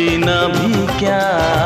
जीना भी क्या।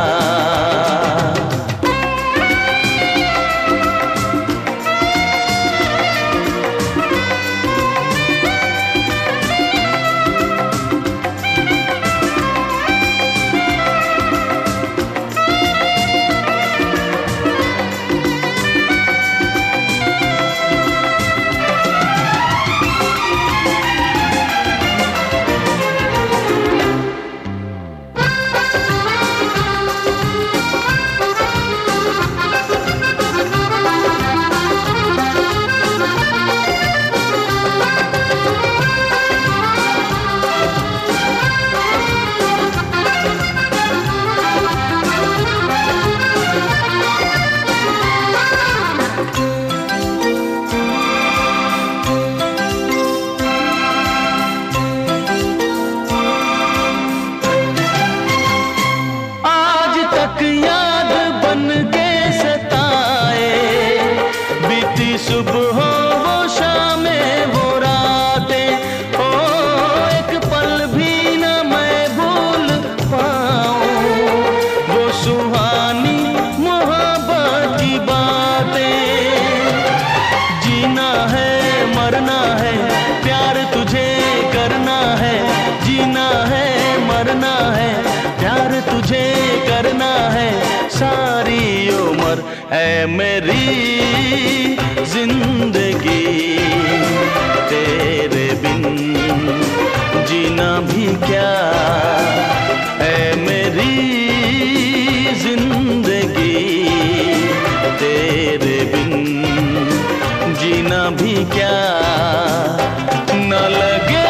सुबह हो वो शामें वो रातें, ओ एक पल भी न मैं भूल पाऊं वो सुहानी मोहब्बत की बातें। जीना है मरना है प्यार तुझे करना है, जीना है मरना है प्यार तुझे करना है सारी उम्र है मेरी जिंदगी तेरे बिन जीना भी क्या है मेरी जिंदगी तेरे बिन जीना भी क्या। न लगे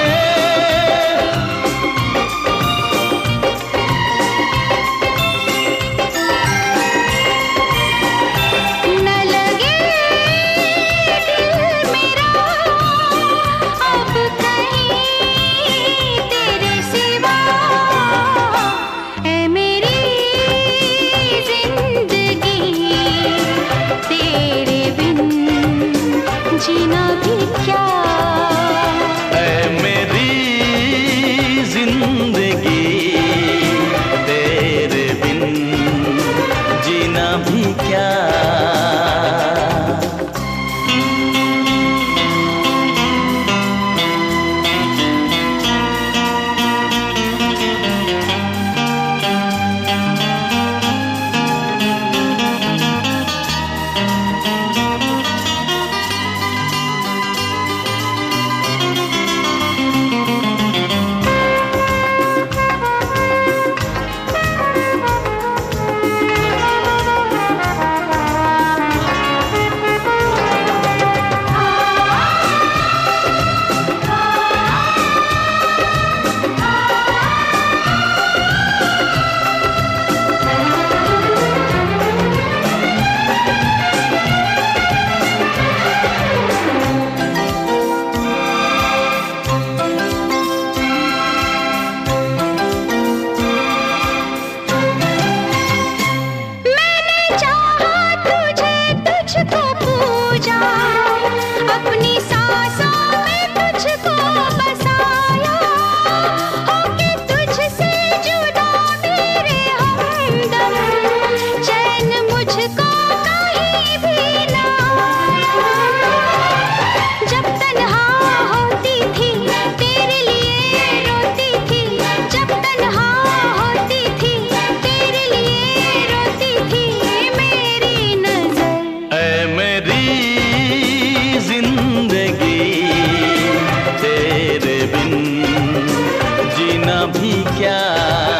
जीना भी क्या है मेरी जिंदगी तेरे बिन जीना भी क्या। अपनी सांसों में तुझको बसाया होके तुझसे जुदा मेरे हमदम चैन मुझको कहीं भी ना आया। जब तन्हा होती थी तेरे लिए रोती थी, जब तन्हा होती थी तेरे लिए रोती थी मेरी नजर ऐ मेरी जिंदगी तेरे बिन जीना भी क्या।